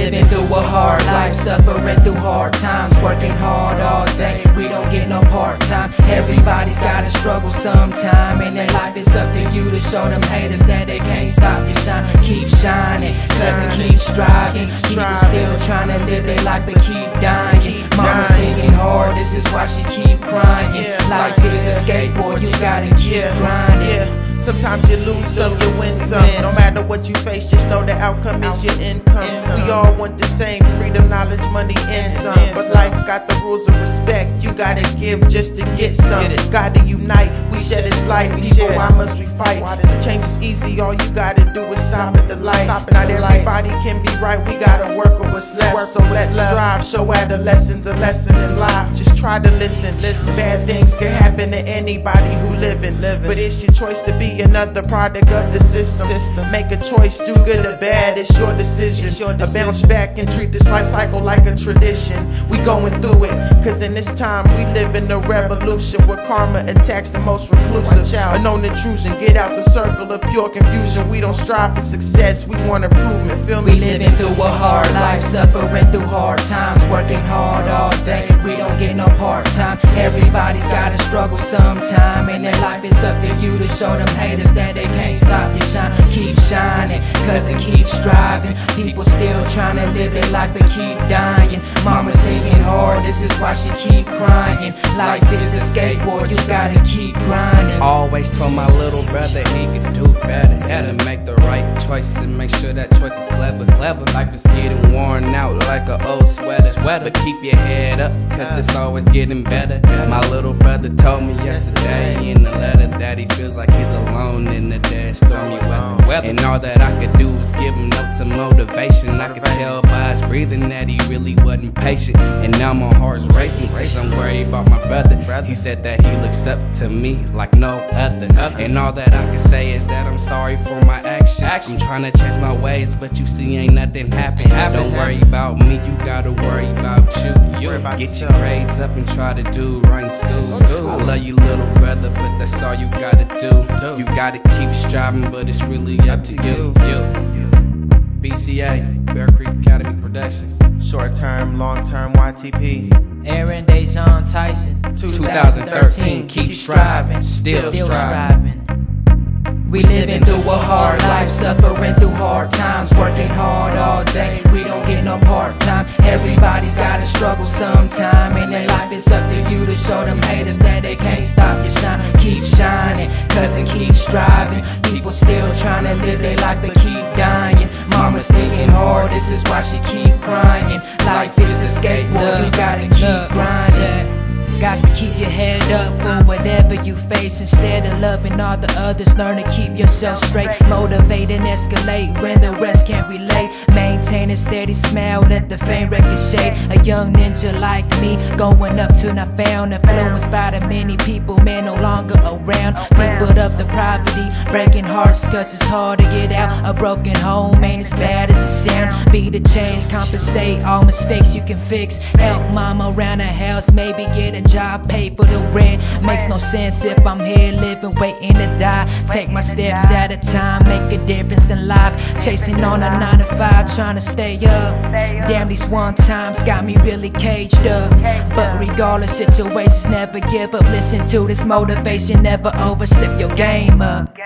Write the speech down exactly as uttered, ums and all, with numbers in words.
living through a hard life, suffering through hard times, working hard all day, we don't get no part-time. Everybody's gotta struggle sometime, and then life is up to you to show them haters that they can't stop you shine. Keep shining, cause it keeps striving. People still trying to live their life but keep dying. Mama's thinking hard, this is why she keep crying. Life is a skateboard, you gotta keep grinding. Sometimes you lose some, you win some. No matter what you face, just know the outcome is your income. We all want the same freedom, knowledge, money, and some. But life got the rules of respect. You gotta give just to get some. Gotta unite, we share this life. People, why must we fight? Change is easy, all you gotta do is stop at the light. Not everybody can be right, we gotta work on what's left. So let's strive, show adolescents a lesson in life. Just try to listen. Listen, bad things can happen to anybody who living. But it's your choice to be another product of the system. Make a choice, do good or bad, it's your decision. A bounce back and treat this life cycle like a tradition. We going through it, cause in this time we live in a revolution where karma attacks the most reclusive. Unknown intrusion, get out the circle of pure confusion. We don't strive for success, we want improvement, feel me? We living through a hard life, suffering through hard times, working hard all day, we don't get no part-time. Everybody's gotta struggle sometime, and their life is up to you to show them haters that they can't stop you shine. Keep shining, cause it keeps striving. People still trying to live their life but keep dying. Mama's thinking hard, this is why she keep crying. Life is a skateboard, you gotta keep grinding. Always told my little brother he could do better. Had to make the right choices and make sure that choice is clever. Clever. Life is getting worn out like an old sweater. Sweater. But keep your head up, cause it's always getting better. My little brother told me yesterday in the letter that he feels like he's alone in the dead stormy weather. And all that I could do was give him notes of motivation. I could tell by his breathing that he really wasn't patient. And now my heart's racing cause I'm worried about my brother. He said that he looks up to me like no other. And all that I can say is that I'm sorry for my actions. I'm trying to change my ways, but you see ain't nothing happen. Don't worry about me, you gotta worry about you. Get your grades up and try to do right in school. I love you little brother, but that's all you gotta do. You gotta keep striving, but it's really up to you. B C A, Bear Creek Academy Productions. Short term, long term, Y T P. Aaron Dejon Tyson. twenty thirteen, keep striving, still striving. We living through a hard life, suffering through hard times, working hard all day, we don't get no part-time. Everybody's gotta struggle sometime, and their life is up to you to show them haters that they can't stop you shine. Keep shining, cause it keeps striving. People still trying to live their life but keep dying. Mama's thinking hard, this is why she keep crying. Life is a skateboard, you gotta keep grinding. Got to keep your head up for whatever you face. Instead of loving all the others, learn to keep yourself straight. Motivate and escalate when the rest can't relate. Maintain a steady smile, let the fame ricochet. A young ninja like me, going up till not found. Influenced by the many people, man, no longer around. People of the poverty, breaking hearts cause it's hard to get out. A broken home ain't as bad as it sound. Be the change, compensate all mistakes you can fix. Help mama around the house, maybe get a job, pay for the rent. Makes no sense if I'm here living, waiting to die. Take my steps at a time, make a difference in life. Chasing on a nine to five, trying to stay up. Damn, these one times got me really caged up. But regardless, situations never give up. Listen to this motivation, never overstep your game up.